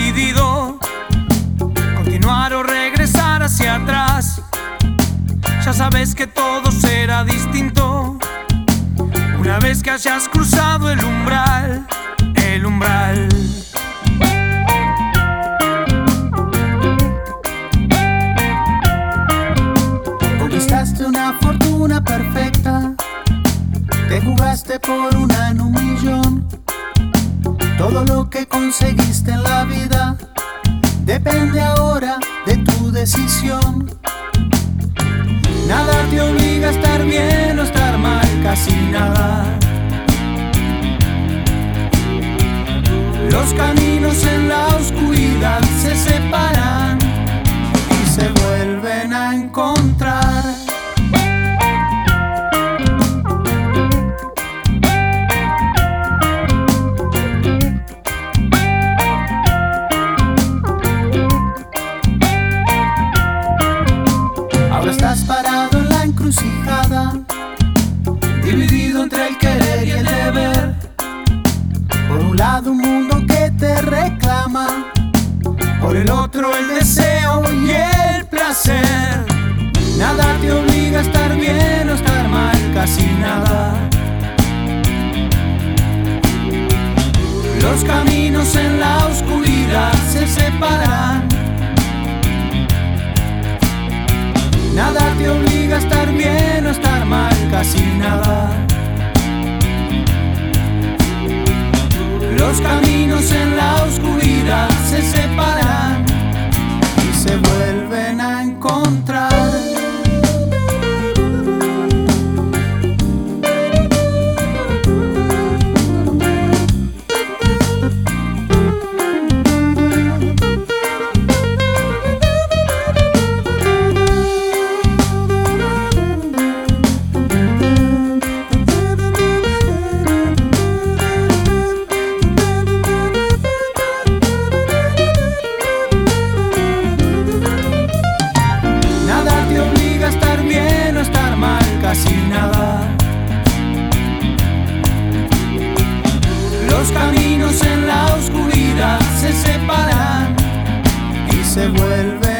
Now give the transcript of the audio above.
decidido continuar o regresar hacia atrás. Ya sabes que todo será distinto una vez que hayas cruzado el umbral, el umbral. Conquistaste una fortuna perfecta, te jugaste por una en un millón. Todo lo que conseguiste en la vida depende ahora de tu decisión. Nada te obliga a estar bien o estar mal, casi nada. Los caminos en la oscuridad se separan y se vuelven a encontrar. Ahora estás parado en la encrucijada, dividido entre el querer y el deber. Por un lado un mundo que te reclama, por el otro el deseo y el placer. Nada te obliga a estar bien o estar mal, casi nada. Los caminos en la oscuridad se separan. Nada te obliga a estar bien o estar mal, casi nada. Los caminos en la oscuridad se separan y se vuelven a encontrar. Casi nada. Los caminos en la oscuridad se separan y se vuelven